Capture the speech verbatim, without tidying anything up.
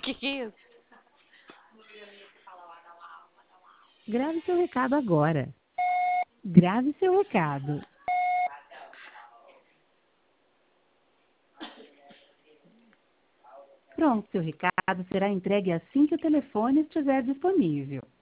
Que que é isso? Grave seu recado agora. Grave seu recado. Pronto, seu recado será entregue assim que o telefone estiver disponível.